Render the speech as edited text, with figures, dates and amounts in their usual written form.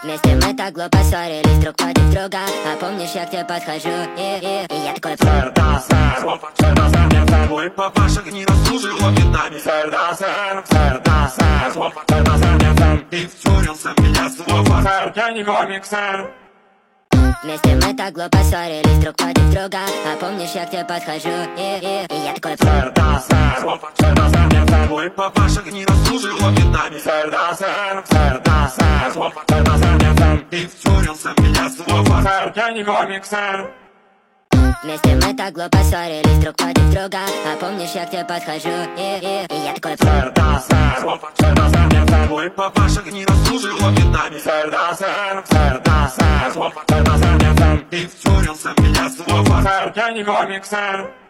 Вместе мы так глупо ссорились друг против друга. А помнишь, я к тебе подхожу и я такой: сэр, да, сэр, сэр, да, сэр, нет, сэр, твой папаша не заслужил перед нами. Сэр, да, сэр, сэр, да, сэр, сэр, да, сэр, нет, сэр, ты втюрился в меня снова. Сэр, я не гомик, сэр. Вместе мы так глупо ссорились друг против друга. А помнишь, я к тебе подхожу и я такой: сэр, да, сэр, сэр, да, сэр, нет, сэр, твой папаша не заслужил перед нами. Сэр, да, сэр, сэр, да, сэр, сэр, да, сэр, нет, сэр, ты втюрился в меня снова. Сэр, я не гомик, сэр. Вместе мы так глупо ссорились друг против друга. А помнишь, я к тебе подхожу и я такой: сэр, да, сэр, сэр, да, сэр, нет, сэр, твой папаша не заслужил перед нами. Сэр, да, сэр, сэр, да, сэр, сэр, да, сэр, нет, сэр, ты втюрился в меня снова. Сэр, я не гомик, сэр.